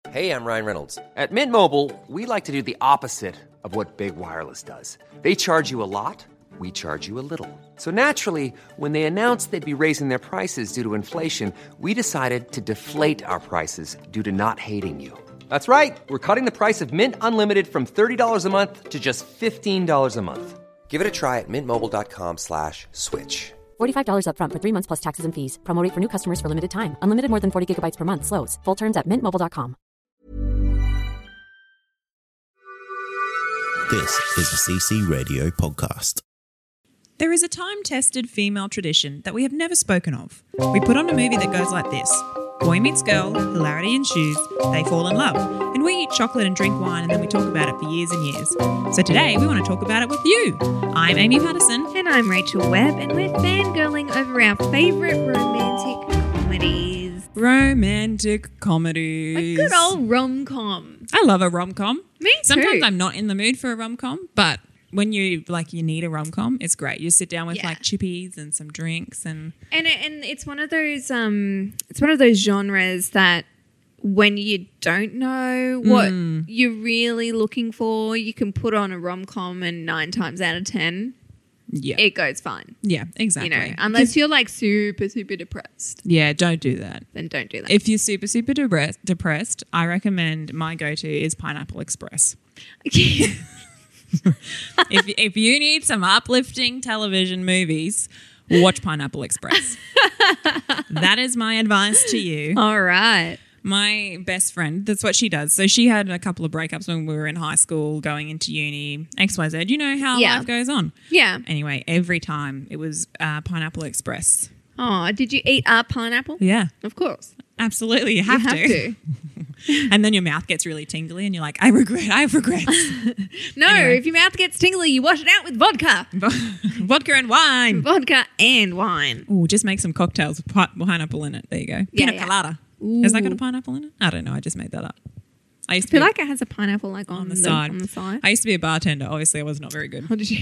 Hey, I'm Ryan Reynolds. At Mint Mobile, we like to do the opposite of what Big Wireless does. They charge you a lot, we charge you a little. So naturally, when they announced they'd be raising their prices due to inflation, we decided to deflate our prices due to not hating you. That's right. We're cutting the price of Mint Unlimited from $30 a month to just $15 a month. Give it a try at mintmobile.com/switch. $45 up front for 3 months plus taxes and fees. Promo rate for new customers for limited time. Unlimited more than 40 gigabytes per month. Slows full terms at mintmobile.com. This is a CC Radio podcast. There is a time-tested female tradition that we have never spoken of. We put on a movie that goes like this. Boy meets girl, hilarity ensues, they fall in love. And we eat chocolate and drink wine and then we talk about it for years and years. So today we want to talk about it with you. I'm Amy Patterson. And I'm Rachel Webb, and we're fangirling over our favourite romantic comedies. Romantic comedies. A good old rom-com. I love a rom-com. Me too. Sometimes I'm not in the mood for a rom-com, but when you need a rom-com, it's great. You sit down with like chippies and some drinks and it's one of those genres that when you don't know what you're really looking for, you can put on a rom-com and 9 times out of 10 it goes fine. Yeah, exactly. You know, unless you're like super, super depressed. Yeah, don't do that. Then don't do that. If you're super, super depressed, I recommend my go-to is Pineapple Express. If you need some uplifting television movies, watch Pineapple Express. That is my advice to you. All right. My best friend, that's what she does. So she had a couple of breakups when we were in high school, going into uni, XYZ. You know how life goes on. Yeah. Anyway, every time it was Pineapple Express. Oh, did you eat a pineapple? Yeah. Of course. Absolutely. You have to. And then your mouth gets really tingly and you're like, I have regrets. No, anyway. If your mouth gets tingly, you wash it out with vodka. Vodka and wine. Vodka and wine. Oh, just make some cocktails with pineapple in it. There you go. Pina colada. Ooh. Has that got a pineapple in it? I don't know. I just made that up. I feel like it has a pineapple like on the side. On the side. I used to be a bartender. Obviously, I was not very good. What did you?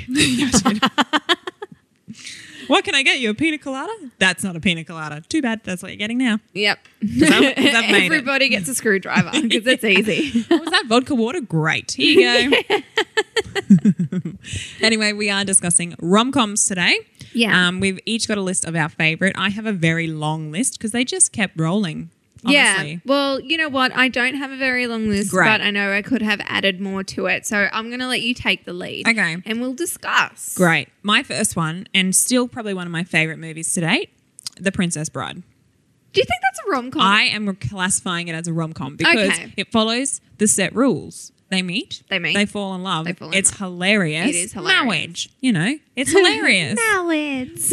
What can I get you? A pina colada? That's not a pina colada. Too bad. That's what you're getting now. Yep. Everybody gets a screwdriver because it's easy. Was that vodka water? Great. Here you go. Anyway, we are discussing rom-coms today. Yeah. We've each got a list of our favourite. I have a very long list because they just kept rolling. Honestly. Yeah. Well, you know what? I don't have a very long list, but I know I could have added more to it. So I'm going to let you take the lead. Okay. And we'll discuss. Great. My first one, and still probably one of my favourite movies to date, The Princess Bride. Do you think that's a rom-com? I am classifying it as a rom-com because it follows the set rules. They meet. They fall in love. It's hilarious. It is hilarious. Marriage, it's hilarious. Marriage.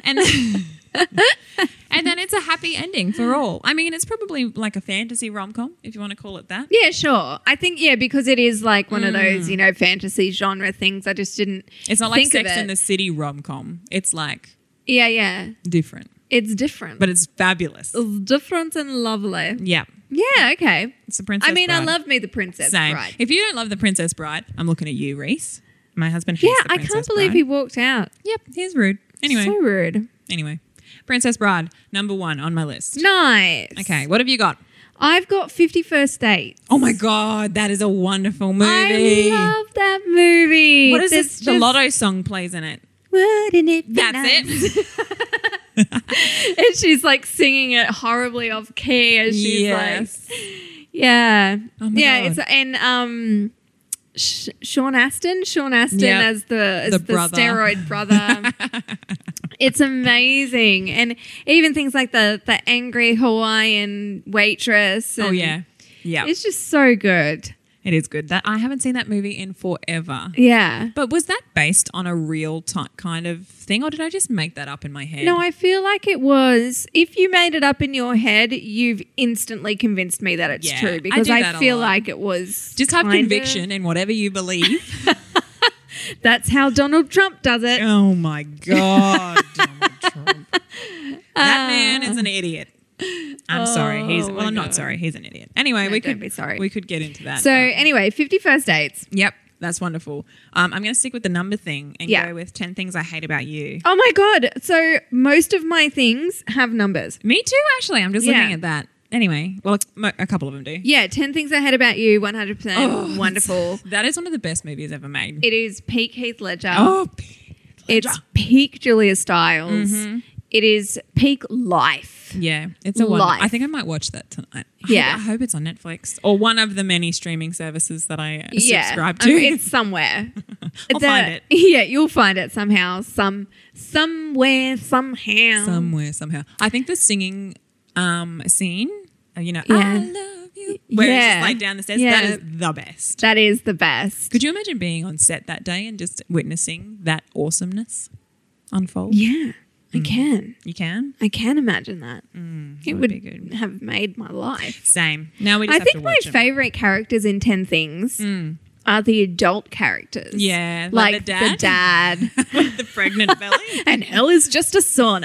And then it's a happy ending for all. I mean, it's probably like a fantasy rom-com, if you want to call it that. Yeah, sure. I think, because it is like one of those, fantasy genre things. I just didn't It's not like Sex and the City rom-com. It's like different. It's different. But it's fabulous. It's different and lovely. Yeah. Yeah, okay. It's The Princess Bride. I love me The Princess Bride. If you don't love The Princess Bride, I'm looking at you, Reese. My husband hates The Princess Bride. I can't believe he walked out. Yep, he's rude. Anyway. So rude. Anyway. Princess Bride, number 1 on my list. Nice. Okay, what have you got? I've got 50 First Dates. Oh my God, that is a wonderful movie. I love that movie. What is this? The Lotto song plays in it. Wouldn't it be That's nice? it. And she's like singing it horribly off key as she's like, yeah. Oh my God. It's and Sean Astin as the brother. steroid brother. It's amazing. And even things like the angry Hawaiian waitress. And yeah. It's just so good. It is good. I haven't seen that movie in forever. Yeah. But was that based on a real kind of thing, or did I just make that up in my head? No, I feel like it was. If you made it up in your head, you've instantly convinced me that it's true, because I feel like it was. Just have conviction in whatever you believe. That's how Donald Trump does it. Oh my God, Donald Trump. That man is an idiot. I'm sorry. I'm not sorry. He's an idiot. Anyway, don't be sorry. We could get into that. So anyway, 50 First Dates. Yep. That's wonderful. I'm going to stick with the number thing and go with 10 things I hate about you. Oh my God. So most of my things have numbers. Me too, actually. I'm just looking at that. anyway, well, a couple of them do. Yeah, 10 Things I Hate About You, 100% wonderful. That is one of the best movies ever made. It is peak Heath Ledger. Oh, it's peak Julia Stiles. It is peak life. yeah, it's a wonder. Life. I think I might watch that tonight. Yeah. I hope it's on Netflix or one of the many streaming services that I subscribe to. I mean, it's somewhere. I'll find it. Yeah, you'll find it somehow. Somewhere, somehow. Somewhere, somehow. I think the singing scene, Yeah. I love you, where it's Yeah. just like down the stairs, Yeah. that is the best. That is the best. Could you imagine being on set that day and just witnessing that awesomeness unfold? Yeah, I can. You can? I can imagine that. It would would be good. have made my life. Same. Now we just I have to think my watch 'em. favourite characters in 10 Things are the adult characters. Yeah, Like the the dad. with the pregnant belly. And hell is just a sauna.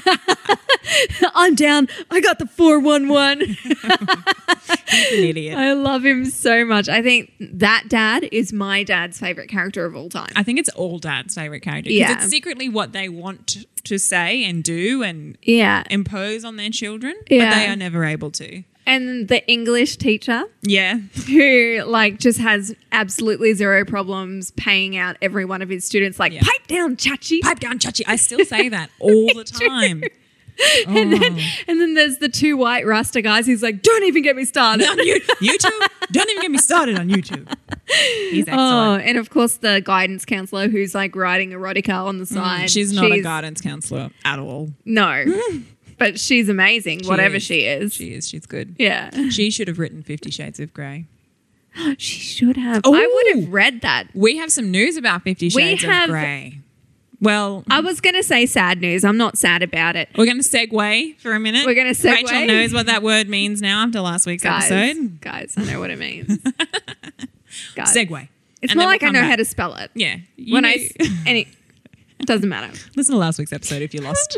I'm down. I got the 411. He's an idiot. I love him so much. I think that dad is my dad's favourite character of all time. I think it's all dad's favourite character. 'Cause Yeah. it's secretly what they want to say and do and Yeah. impose on their children, Yeah. but they are never able to. And the English teacher Yeah. who like just has absolutely zero problems paying out every one of his students like, Yeah. pipe down, Chachi. Pipe down, Chachi. I still say that all the time. And then there's the two white Rasta guys. He's like, don't even get me started. On YouTube? Don't even get me started on YouTube. He's Oh, excellent. and of course the guidance counselor who's like writing erotica on the side. She's not a guidance counsellor at all. No, but she's amazing, whatever is. she is. She is. She's good. Yeah, She should have written 50 Shades of Grey. she should have. Ooh. I would have read that. We have some news about 50 Shades of have- Grey. Well, I was going to say sad news. I'm not sad about it. we're going to segue for a minute. We're gonna segue. Rachel knows what that word means now after last week's episode. Guys, I know what it means. Guys. Segue. It's And not then like we'll I know come how back. to spell it. Yeah. When it doesn't matter. Listen to last week's episode if you're lost.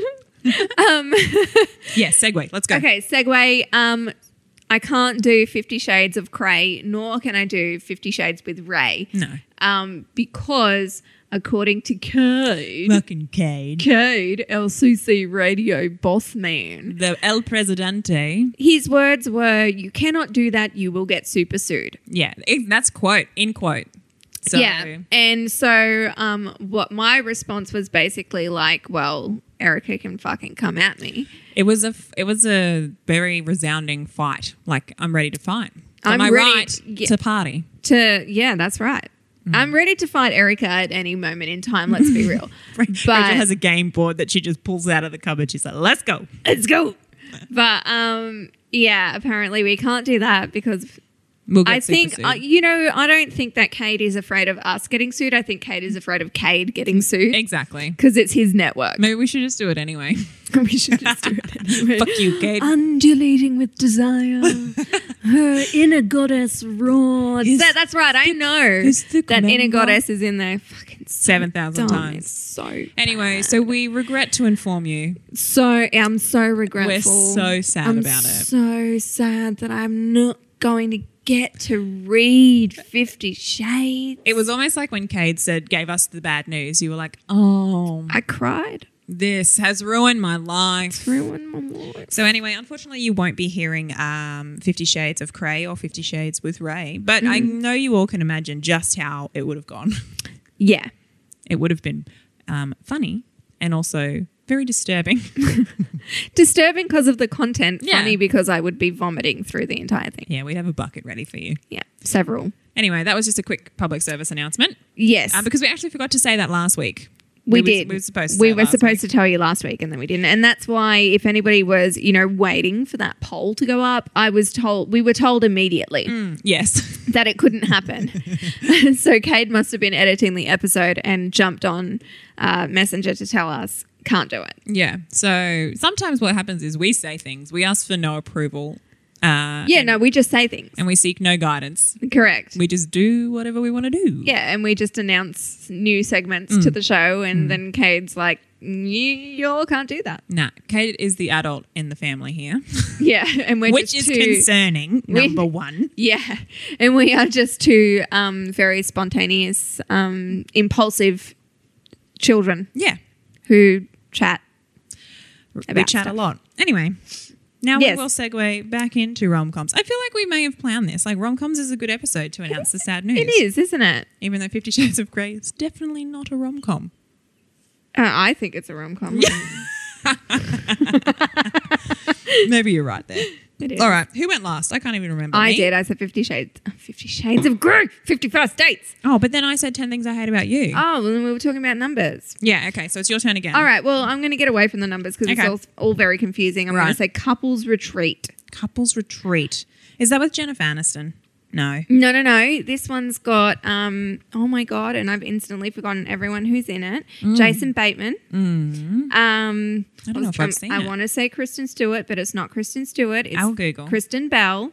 Yeah, segue. Let's go. Okay, segue. I can't do 50 Shades of Grey, nor can I do 50 Shades with Ray. No. Because according to Cade, Fucking Cade. LCC radio boss man, The El Presidente. his words were, "You cannot do that. You will get super sued." Yeah, that's quote, in quote. So, Yeah. And so what my response was basically like, well, Erica can fucking come at me. It was a very resounding fight. Like, I'm ready to fight. I'm Am I ready- right yeah. to party? Yeah, that's right. I'm ready to fight Erica at any moment in time, let's be real. Rachel has a game board that she just pulls out of the cupboard. She's like, let's go. Let's go. But yeah, apparently we can't do that because We'll get I think, super sued. I don't think that Cade is afraid of us getting sued. I think Cade is afraid of Cade getting sued Exactly. because it's his network. Maybe we should just do it anyway. We should just do it anyway. Fuck you, Cade. Undulating with desire, her inner goddess roared. That's right. I know the that inner member? goddess is in there. Fucking 7,000 dumb. times. It's so Anyway, so we regret to inform you. I'm so regretful. We're so sad I'm about it. So sad that I'm not going to get to read 50 Shades. It was almost like when Cade gave us the bad news. You were like, oh, I cried. this has ruined my life. Ruined my life. So anyway, unfortunately, you won't be hearing 50 Shades of Grey or 50 Shades with Ray. But I know you all can imagine just how it would have gone. Yeah. It would have been funny and also very disturbing. Disturbing because of the content. Yeah. Funny because I would be vomiting through the entire thing. Yeah, we'd have a bucket ready for you. Yeah. Several. Anyway, that was just a quick public service announcement Yes. because we actually forgot to say that last week. We did. We were supposed to. We say were last supposed week. to tell you last week and then we didn't. And that's why if anybody was, waiting for that poll to go up, we were told immediately Yes. that it couldn't happen. So Cade must have been editing the episode and jumped on Messenger to tell us can't do it. Yeah. So sometimes what happens is we say things, we ask for no approval. We just say things. And we seek no guidance. Correct. We just do whatever we want to do. Yeah, and we just announce new segments to the show and then Cade's like, you all can't do that. Nah, Kate is the adult in the family here, Yeah, and we're which just is two, concerning, number one. Yeah, and we are just two very spontaneous, impulsive children Yeah. who chat We about chat stuff. a lot. Anyway, Now Yes. we will segue back into rom-coms. I feel like we may have planned this. Like rom-coms is a good episode to announce the sad news. It is, isn't it? Even though 50 Shades of Grey is definitely not a rom-com. I think it's a rom-com. Maybe you're right there. It is. All right. Who went last? I can't even remember. I Me? did. I said 50 Shades of Grey. 50 First Dates. Oh, but then I said 10 things I hate about you. Oh, well, then we were talking about numbers. Yeah, okay. So it's your turn again. All right. Well, I'm going to get away from the numbers because Okay. it's all very confusing. I'm going Right. to say Couples Retreat. Couples Retreat. Is that with Jennifer Aniston? No. No. This one's got, oh my God, and I've instantly forgotten everyone who's in it. Jason Bateman. I don't know if I've seen I it. want to say Kristen Stewart, but it's not Kristen Stewart. It's I'll Google. Kristen Bell.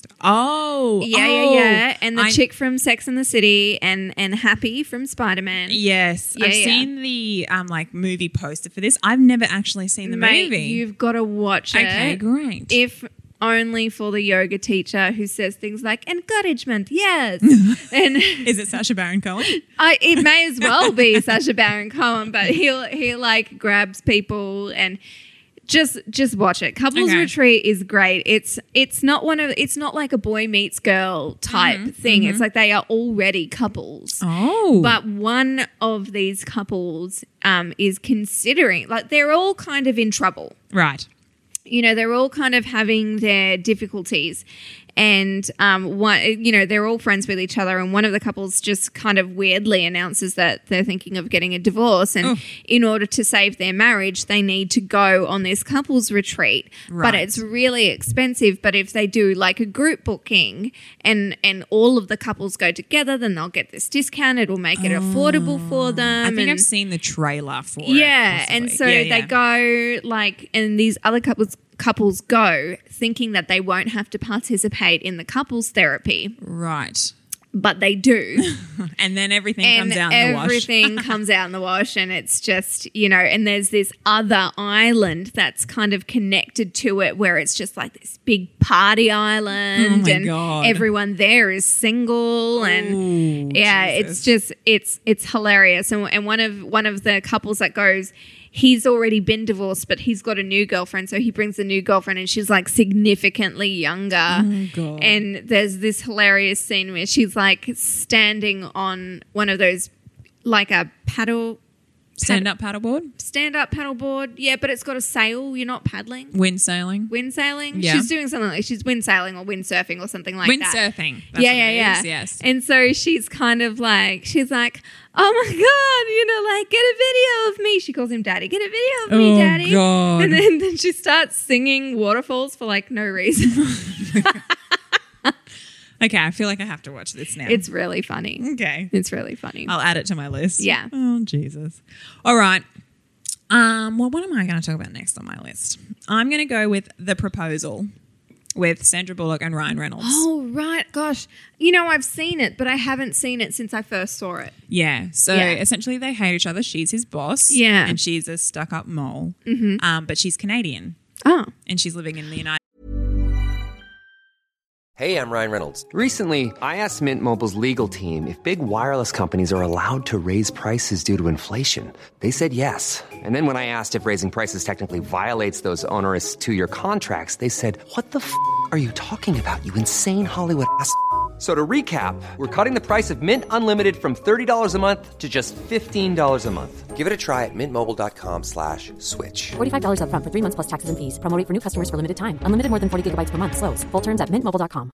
Oh. Yeah. And the I- chick from Sex and the City and Happy from Spider-Man. Yes. Yeah, I've yeah. seen the like movie poster for this. I've never actually seen the Mate, movie. you've got to watch it. Okay, great. If only for the yoga teacher who says things like encouragement, yes. And Is it Sacha Baron Cohen? it may as well be Sacha Baron Cohen, but he like grabs people and just watch it. Couples Okay. Retreat is great. It's not like a boy meets girl type thing. It's like they are already couples. Oh. But one of these couples is considering, like, they're all kind of in trouble. Right. You know, they're all kind of having their difficulties. And they're all friends with each other. And one of the couples just kind of weirdly announces that they're thinking of getting a divorce. And in order to save their marriage, they need to go on this couples retreat. Right. But it's really expensive. But if they do like a group booking and all of the couples go together, then they'll get this discount. It'll make it affordable for them. I think and I've seen the trailer for it. yeah, and possibly. so Yeah. they go like, and these other couples go thinking that they won't have to participate in the couples therapy, Right. but they do. And then everything And comes out in the wash. everything comes out in the wash, and it's just, and there's this other island that's kind of connected to it where it's just like this big party island, Oh my and God. everyone there is single, and Jesus. it's hilarious. And one of the couples that goes, he's already been divorced, but he's got a new girlfriend. So he brings the new girlfriend and she's like significantly younger. Oh, God. And there's this hilarious scene where she's like standing on one of those, like a Stand-up paddleboard? stand-up paddleboard. Yeah, but it's got a sail. You're not paddling. Wind sailing? Wind sailing? Yeah. She's doing something like, she's wind sailing or wind surfing or something like that. Windsurfing. That's Yeah, what it yeah. is, yes. And so she's kind of like, oh my God, like, get a video of me. She calls him daddy. Get a video of me, Oh, daddy. God. And then she starts singing Waterfalls for like no reason. Okay, I feel like I have to watch this now. It's really funny. okay. It's really funny. I'll add it to my list. Yeah. Oh, Jesus. All right. Well, what am I going to talk about next on my list? I'm going to go with The Proposal with Sandra Bullock and Ryan Reynolds. Oh, right. Gosh. I've seen it, but I haven't seen it since I first saw it. Yeah. So Yeah. essentially they hate each other. She's his boss. Yeah. And she's a stuck-up mole. But she's Canadian Oh. and she's living in the United Hey, I'm Ryan Reynolds. Recently, I asked Mint Mobile's legal team if big wireless companies are allowed to raise prices due to inflation. They said yes. And then when I asked if raising prices technically violates those onerous two-year contracts, they said, "What the f*** are you talking about, you insane Hollywood ass?" So to recap, we're cutting the price of Mint Unlimited from $30 a month to just $15 a month. Give it a try at mintmobile.com/switch. $45 up front for 3 months plus taxes and fees. Promo rate for new customers for limited time. Unlimited more than 40 gigabytes per month. Slows full terms at mintmobile.com.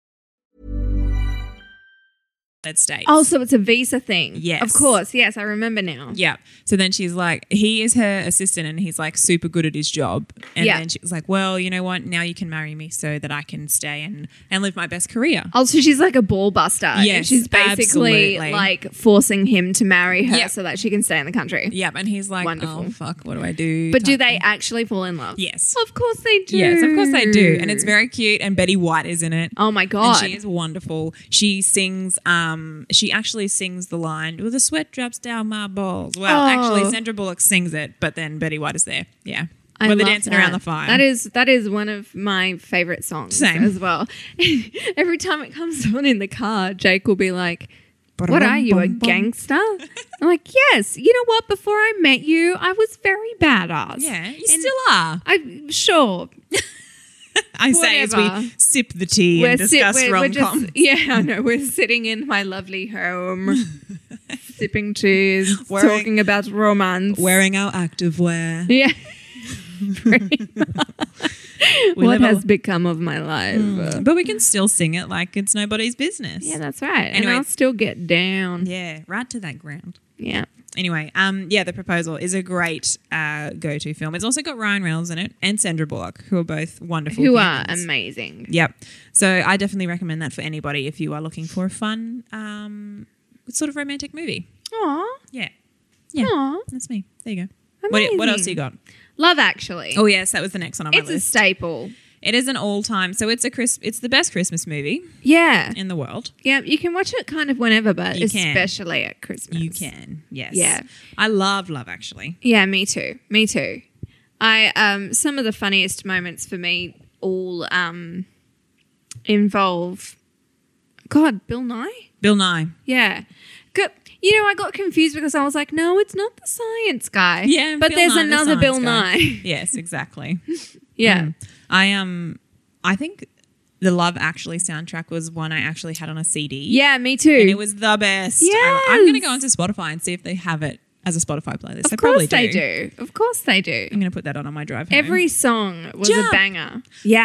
States. Oh, so it's a visa thing. Yes. Of course. Yes, I remember now. Yeah. So then she's like, he is her assistant and he's like super good at his job. And Yeah. then she was like, well, you know what? Now you can marry me so that I can stay and live my best career. Oh, so she's like a ball buster. And Yes, she's basically absolutely. like forcing him to marry her Yep. so that she can stay in the country. Yep. And he's like, Wonderful. oh, fuck, what do I do? But do type they thing. actually fall in love? Yes. Of course they do. Yes, of course they do. And it's very cute. And Betty White is in it. Oh my God. And she is wonderful. She sings, she actually sings the line, well, the sweat drops down my balls. Well, Oh. actually, Sandra Bullock sings it, but then Betty White is there. Yeah. I Where they're love dancing that. around the fire. That is one of my favorite songs Same. as well. Every time it comes on in the car, Jake will be like, "What are you, a gangster?" I'm like, "Yes. You know what? Before I met you, I was very badass." Yeah, you And still are. I'm sure. I say as Whatever. we sip the tea and discuss rom-coms. Yeah, I know. We're sitting in my lovely home, sipping teas, Wearing- talking about romance. Wearing our activewear. Yeah. Pretty much. We What live a- has become of my life? But we can still sing it like it's nobody's business. Yeah, that's right. Anyway. And I'll still get down. Yeah, right to that ground. Yeah. Anyway, The Proposal is a great go-to film. It's also got Ryan Reynolds in it and Sandra Bullock, who are both wonderful Who are humans. amazing. Yep. So I definitely recommend that for anybody if you are looking for a fun sort of romantic movie. Aw. Yeah. Yeah. Aw. That's me. There you go. What else do you got? Love Actually. Oh, yes, that was the next one on my It's a list. staple. It is an all-time. So it's the best Christmas movie Yeah. in the world. Yeah, you can watch it kind of whenever, but You can. especially at Christmas. You can. Yes. Yeah. I love Love Actually. Yeah, me too. Me too. I some of the funniest moments for me all involve Bill Nye? Bill Nye. Yeah. I got confused because I was like, no, it's not the science guy. Yeah, But Bill there's Nye, the another science Bill guy. Nye. Yes, exactly. Yeah. I think the Love Actually soundtrack was one I actually had on a CD. Yeah, me too. And it was the best. Yes. I'm going to go onto Spotify and see if they have it as a Spotify playlist. Of course they do. Of course they do. I'm going to put that on my drive home. Every song was Jump. a banger.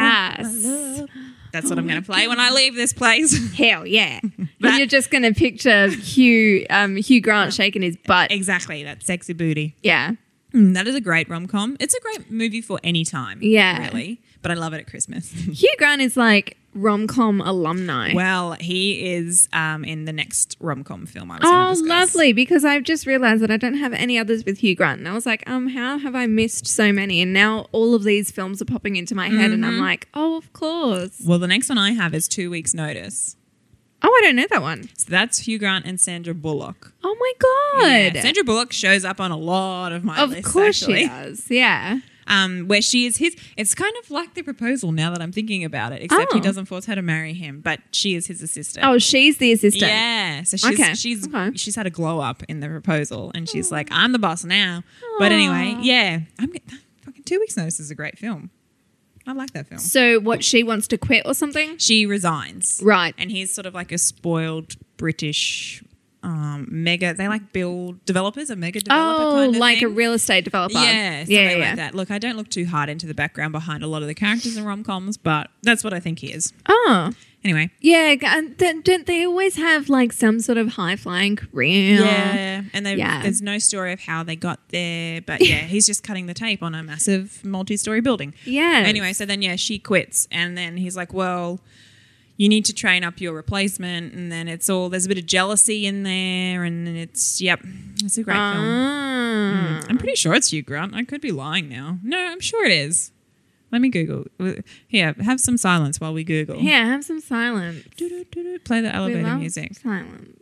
Yes. That's what I'm going to play when I leave this place. Hell yeah. And you're just going to picture Hugh Grant shaking his butt. Exactly, that sexy booty. Yeah. That is a great rom-com. It's a great movie for any time. Yeah. Really. But I love it at Christmas. Hugh Grant is like rom-com alumni. Well, he is in the next rom-com film I was going to Oh, discuss. lovely. Because I've just realized that I don't have any others with Hugh Grant. And I was like, how have I missed so many? And now all of these films are popping into my head and I'm like, oh, of course. Well, the next one I have is 2 Weeks Notice. Oh, I don't know that one. So that's Hugh Grant and Sandra Bullock. Oh my God. Yeah, Sandra Bullock shows up on a lot of my Of lists, course actually. she does. Yeah. Where she is his. It's kind of like The Proposal now that I'm thinking about it, except he Oh. doesn't force her to marry him, but she is his assistant. Oh, she's the assistant. yeah. So Okay, she's had a glow up in The Proposal, and she's like, I'm the boss now. But anyway, yeah, fucking 2 Weeks Notice is a great film. I like that film. So what, she wants to quit or something? She resigns, Right. and he's sort of like a spoiled British mega. They like build developers, a mega developer Oh, kind of like thing. a real estate developer. Yeah, something like that. Look, I don't look too hard into the background behind a lot of the characters in rom-coms, but that's what I think he is. Oh. Anyway. Yeah, and don't they always have like some sort of high-flying career? Yeah, and Yeah. there's no story of how they got there, but yeah, he's just cutting the tape on a massive multi-story building. Yeah. Anyway, so then, she quits, and then he's like, well, you need to train up your replacement, and then there's a bit of jealousy in there, and it's a great film. Ah. I'm pretty sure it's Hugh Grant. I could be lying now. No, I'm sure it is. Let me Google. Here, have some silence while we Google. Yeah, have some silence. Do-do-do-do. Play the We elevator love music. Silence.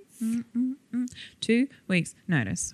2 weeks notice.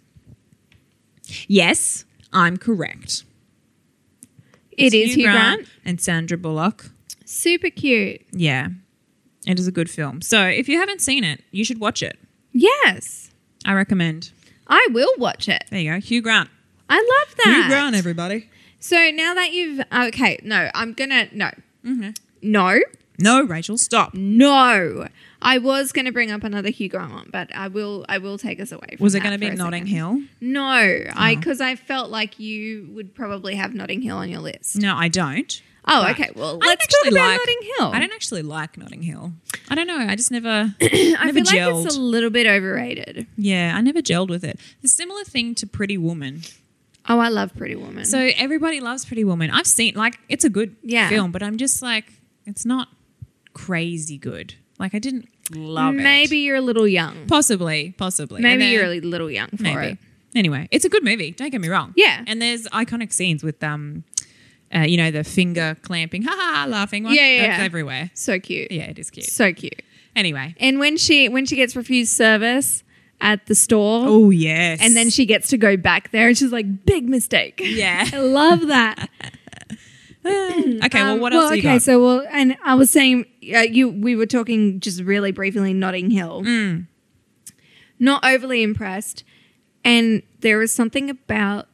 Yes, I'm correct. It is Hugh Grant. and Sandra Bullock. Super cute. Yeah, it is a good film. So if you haven't seen it, you should watch it. Yes. I recommend. I will watch it. There you go, Hugh Grant. I love that. Hugh Grant, everybody. So now that you've... Okay, no, I'm going to... No. No. No, Rachel, stop. No. I was going to bring up another Hugh Grant one, but I will take us away from Was it that going to be for a Notting second. Hill? No, because I felt like you would probably have Notting Hill on your list. No, I don't. Oh, But okay. Well, I let's don't talk actually about like- Notting Hill. I don't actually like Notting Hill. I don't know. I just never, I never feel gelled. like it's a little bit overrated. Yeah, I never gelled with it. The similar thing to Pretty Woman. Oh, I love Pretty Woman. So everybody loves Pretty Woman. I've seen, it's a good Yeah. film, but I'm just like, it's not crazy good. Like, I didn't love it. maybe you're a little young. Possibly. Maybe And then- you're a little young for maybe. it. Anyway, it's a good movie. Don't get me wrong. Yeah. And there's iconic scenes with, the finger clamping, laughing one. Yeah, yeah, That's yeah. everywhere. So cute. Yeah, it is cute. So cute. Anyway. And when she gets refused service at the store, Oh, yes. and then she gets to go back there, and she's like, big mistake. Yeah. I love that. Okay, well, what else do you got? So and I was saying, we were talking just really briefly Notting Hill. Not overly impressed, and there is something about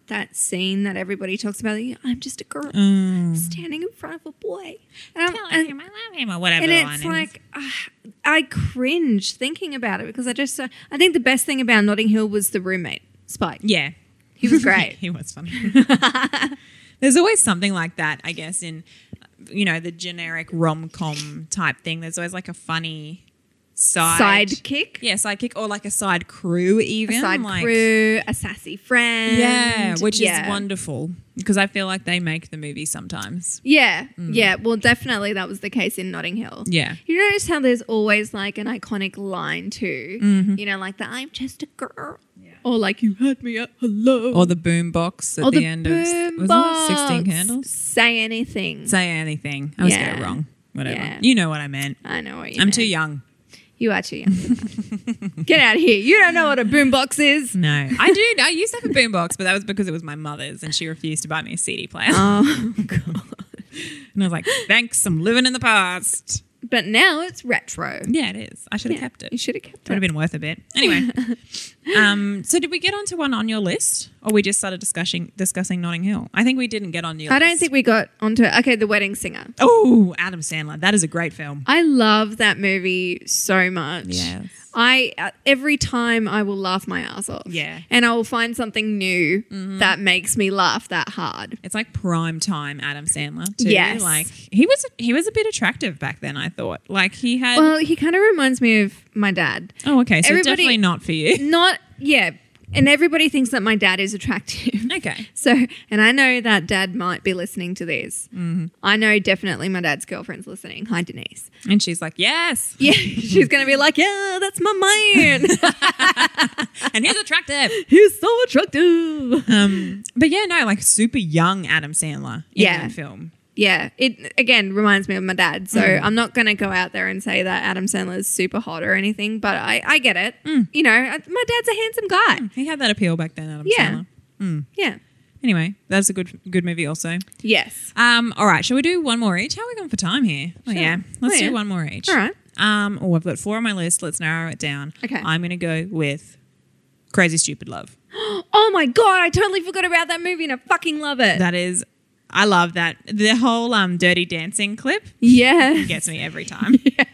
that scene that everybody talks about. I'm just a girl standing in front of a boy. And Telling him I love him or whatever. and the line it's is. like, I cringe thinking about it because I think the best thing about Notting Hill was the roommate, Spike. yeah. He was great. He was funny. There's always something like that, I guess, in, the generic rom-com type thing. There's always like a funny Sidekick. Yeah, sidekick or like a side crew even. A side like, crew, a sassy friend. Yeah, which Yeah. is wonderful because I feel like they make the movie sometimes. Yeah, yeah. Well, definitely that was the case in Notting Hill. Yeah. You notice how there's always like an iconic line too. Like the "I'm just a girl," or like "You had me at hello," Or the boom box at or the end of was it 16 Candles? Say anything. Say anything. I was Yeah. get it wrong. Whatever. Yeah. You know what I meant. I know what you I'm meant. too young. You are too young. for that. Get out of here. You don't know what a boombox is. No, I do. I used to have a boombox, but that was because it was my mother's and she refused to buy me a CD player. Oh, God. And I was like, thanks, I'm living in the past. But now it's retro. Yeah, it is. I should have kept it. You should have kept Would have it. been worth a bit. Anyway, so did we get onto one on your list, or we just started discussing Notting Hill? I think we didn't get on your. I don't list. think we got onto it. Okay, The Wedding Singer. Oh, Adam Sandler. That is a great film. I love that movie so much. Yes. Every time I will laugh my ass off. Yeah. And I will find something new that makes me laugh that hard. It's like prime time Adam Sandler too. Yes. Like he was a bit attractive back then, I thought. Like he had Well, he kind of reminds me of my dad. Oh, okay. So everybody- definitely not for you. Not, yeah. And everybody thinks that my dad is attractive. Okay. So, and I know that dad might be listening to this. I know definitely my dad's girlfriend's listening. Hi, Denise. And she's like, yes. Yeah, she's going to be like, yeah, that's my man. And he's attractive. He's so attractive. But yeah, no, like super young Adam Sandler in Yeah. that film. Yeah, it again reminds me of my dad. So I'm not going to go out there and say that Adam Sandler is super hot or anything, but I get it. You know, my dad's a handsome guy. He had that appeal back then, Adam Yeah. Sandler. Yeah. Anyway, that's a good movie also. Yes. All right, shall we do one more each? How are we going for time here? Oh, Sure. yeah. Let's Oh, yeah. do one more each. All right. I've got 4 on my list. Let's narrow it down. Okay. I'm going to go with Crazy Stupid Love. Oh my God, I totally forgot about that movie and I fucking love it. I love that. The whole Dirty Dancing clip Yeah. gets me every time.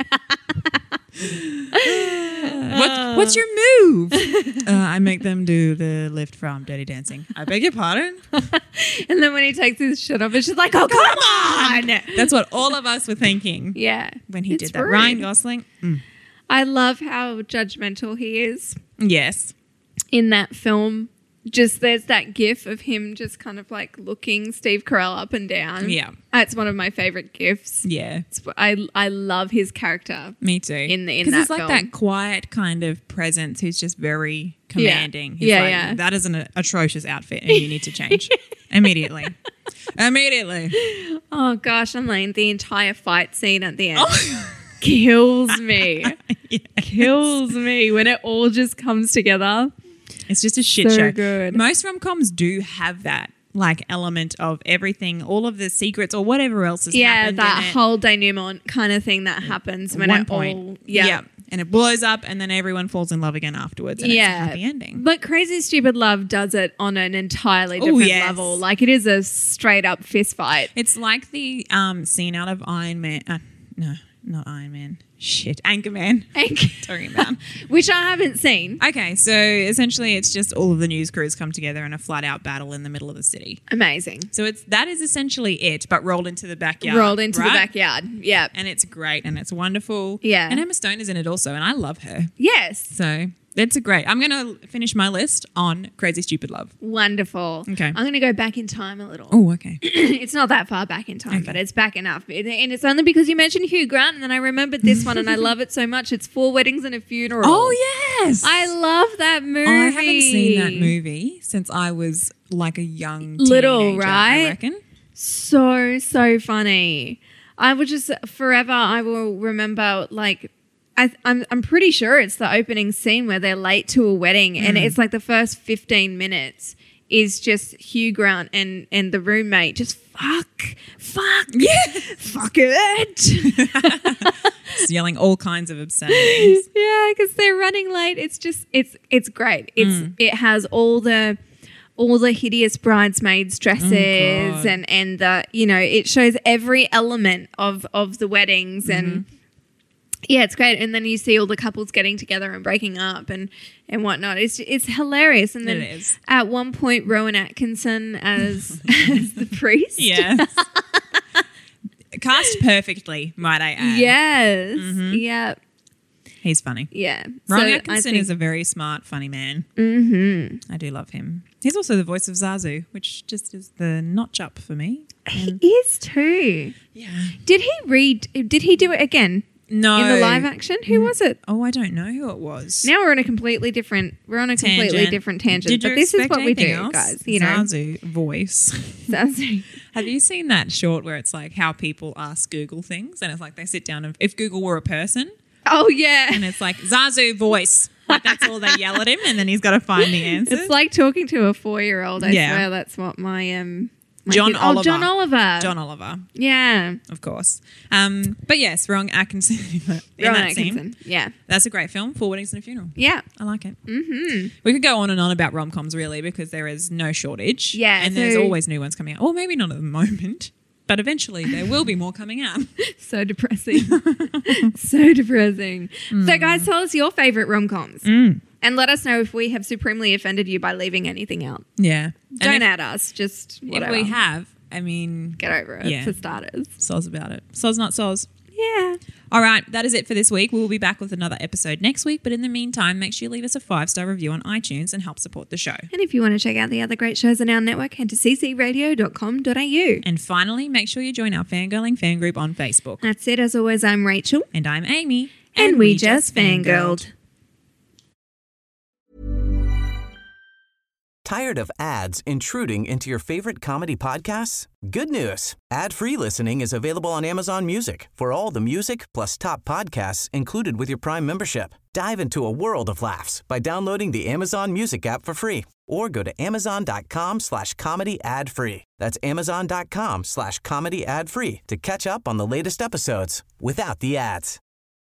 What's your move? I make them do the lift from Dirty Dancing. I beg your pardon? And then when he takes his shit off, it's just like, oh, come on. That's what all of us were thinking Yeah. when he It's did that. rude. Ryan Gosling? I love how judgmental he is Yes. in that film. Just there's that gif of him just kind of like looking Steve Carell up and down. Yeah. It's one of my favorite gifs. Yeah. I love his character. Me too. In that Because he's like film. that quiet kind of presence who's just very commanding. He's Yeah, like, yeah. that is an atrocious outfit and you need to change immediately. Immediately. Oh gosh, I'm like the entire fight scene at the end kills me. Kills me when it all just comes together. It's just a shit So show. good. Most rom-coms do have that like element of everything, all of the secrets or whatever else has happened that in it. whole denouement kind of thing that happens when One it point. all yeah. And it blows up and then everyone falls in love again afterwards and it's a happy ending. But Crazy Stupid Love does it on an entirely different yes. level. Like it is a straight up fist fight. It's like the scene out of Iron Man. No, not Iron Man. Shit, Anchorman. Talking about. Which I haven't seen. Okay, so essentially it's just all of the news crews come together in a flat out battle in the middle of the city. Amazing. So that is essentially it, but rolled into the backyard. Rolled into the right? backyard. Yeah. And it's great and it's wonderful. Yeah. And Emma Stone is in it also, and I love her. Yes. So it's a great. I'm going to finish my list on Crazy Stupid Love. Wonderful. Okay. I'm going to go back in time a little. Oh, okay. It's not that far back in time, but it's back enough. And it's only because you mentioned Hugh Grant, and then I remembered this one, and I love it so much. It's 4 Weddings and a Funeral. Oh, yes. I love that movie. I haven't seen that movie since I was like a young Little, teenager, right? I reckon. So funny. I would just forever. I will remember like. I'm pretty sure it's the opening scene where they're late to a wedding, and it's like the first 15 minutes is just Hugh Grant and the roommate just fuck it. Just yelling all kinds of obscenities. Yeah, because they're running late. It's just it's great. It has all the all the hideous bridesmaids' dresses God. and the, you know, it shows every element of the weddings and yeah, it's great. And then you see all the couples getting together and breaking up and whatnot. It's hilarious. And then It is. at one point, Rowan Atkinson as the priest. Yes. Cast perfectly, might I add. Yes. Yeah. He's funny. Yeah. Ron So I Atkinson think- is a very smart, funny man. Mm-hmm. I do love him. He's also the voice of Zazu, which just is the notch up for me. He is too. Yeah. Did he do it again? No. In the live action? Who was it? Oh, I don't know who it was. Now we're on a completely different different tangent. Did you but this is expect what we do, anything else? guys. You know. Zazu voice. Zazu. Have you seen that short where it's like how people ask Google things, and it's like they sit down and if Google were a person, Oh yeah. and it's like Zazu voice, like that's all they yell at him, and then he's got to find the answers. It's like talking to a 4-year-old. I Yeah. swear that's what my John kid- Oliver. Oh, John Oliver. John Oliver, Yeah. of course. But yes, Ron Atkinson in Rowan that scene. Atkinson. Yeah. That's a great film. 4 Weddings and a Funeral. Yeah. I like it. Mm-hmm. We could go on and on about rom-coms really because there is no shortage. Yeah, and there's so- always new ones coming out. Or maybe not at the moment, but eventually there will be more coming out. So depressing. So depressing. So guys, tell us your favorite rom-coms. And let us know if we have supremely offended you by leaving anything out. Yeah. Don't and add us. Just if whatever. we have, I mean, Get over it Yeah. for starters. soz about it. Soz not soz. Yeah. All right, that is it for this week. We will be back with another episode next week. But in the meantime, make sure you leave us a 5-star review on iTunes and help support the show. And if you want to check out the other great shows on our network, head to ccradio.com.au. And finally, make sure you join our Fangirling fan group on Facebook. That's it. As always, I'm Rachel. And I'm Amy. And we just fangirled. Tired of ads intruding into your favorite comedy podcasts? Good news. Ad-free listening is available on Amazon Music for all the music plus top podcasts included with your Prime membership. Dive into a world of laughs by downloading the Amazon Music app for free or go to amazon.com/comedy ad-free. That's amazon.com/comedy ad-free to catch up on the latest episodes without the ads.